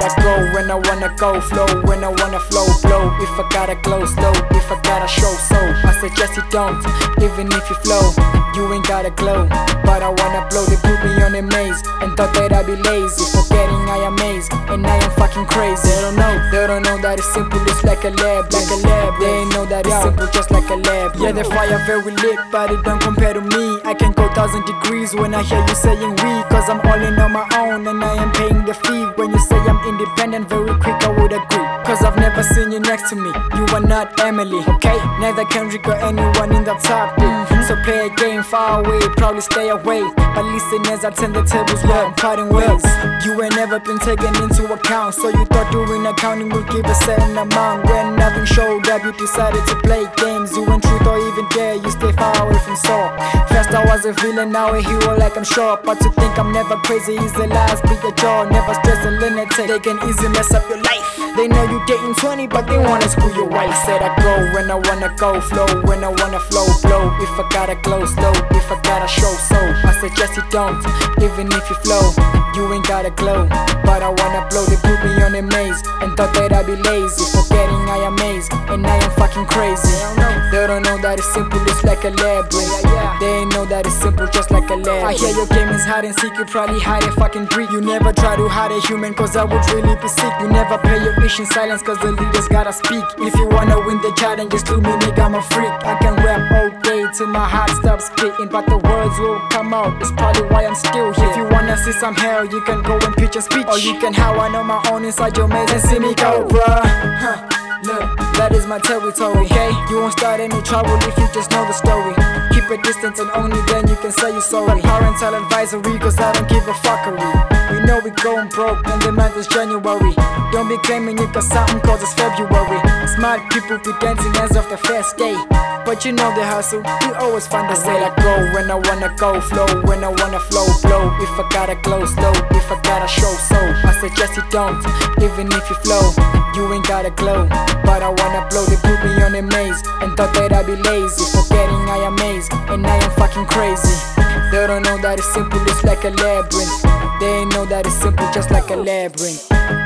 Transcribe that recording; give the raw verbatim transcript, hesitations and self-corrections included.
I go when I wanna go, flow when I wanna flow, blow. If I gotta glow slow, if I gotta show so, I suggest you don't. Even if you flow, you ain't gotta glow. But I wanna blow, they put me on a maze and thought that I'd be lazy, forgetting I am amazed and I am fucking crazy. They don't know, they don't know that it's simple, it's like a lab, like a lab. They ain't know that it's simple, just like a lab. Yeah, the fire very lit, but it don't compare to me. I can go thousand degrees when I hear you saying we, cause I'm all in on my own and I am paying the fee. When you say I'm independent, very quick I would agree, cause I've never seen you next to me. You are not Emily, okay? Neither Kendrick or anyone in the top league. So play a game far away, probably stay away. But listen as I turn the tables, yeah, I'm parting ways. You ain't never been taken into account, so you thought doing accounting would give a certain amount. When nothing showed up, you decided to play games. You ain't truth or even dare, you stay far away from Saul. First I was a villain, now a hero like I'm sure. But to think I'm never crazy is the last big a jaw. Never stress and limited, they can easily mess up your life. They know you dating twenty, but they wanna screw your wife. Said I go when I wanna go, flow when I wanna flow, blow. If I gotta glow slow, if I gotta show so, I suggest you don't. Even if you flow, you ain't gotta glow. But I wanna blow, they put me on a maze and thought that I'd be lazy, forgetting I am amazed and I am fucking crazy. They don't know that it's simple, it's like a labyrinth. They ain't know that it's simple, just like a labyrinth. I hear your game is hide and seek, you probably hide a fucking breed. You never try to hide a human, cause that would really be sick. You never play your wish in silence, cause the leaders gotta speak. If you wanna win the challenge, just do me, nigga, I'm a freak. I can rap all day till my heart stops beating, but the words will come out, it's probably why I'm still here. If you wanna see some hell, you can go and pitch a speech, or you can how I know my own inside your maze and see me go, bruh. Huh. Look, that is my territory, okay? You won't start any trouble if you just know the story. Keep a distance and only then you can say you're sorry. But parental advisory, cause I don't give a fuckery. We know we going broke and the month is January. Don't be claiming you got something cause it's February. Smart people be dancing as of the first day, but you know the hustle, you always find a way. I said I go when I wanna go, flow when I wanna flow, blow. If I gotta glow slow, if I gotta show so, I suggest you don't. Even if you flow, you ain't gotta glow. But I wanna blow, they put me on a maze and thought that I'd be lazy, forgetting I am amazed and I am fucking crazy. They don't know that it's simple, it's like a labyrinth. They ain't know that it's simple, just like a labyrinth.